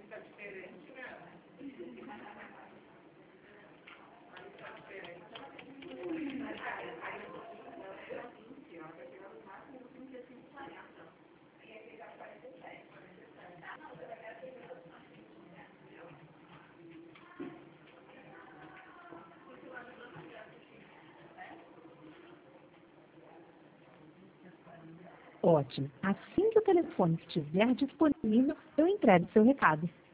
Ótimo. Assim que o telefone estiver disponível, eu entrego seu recado.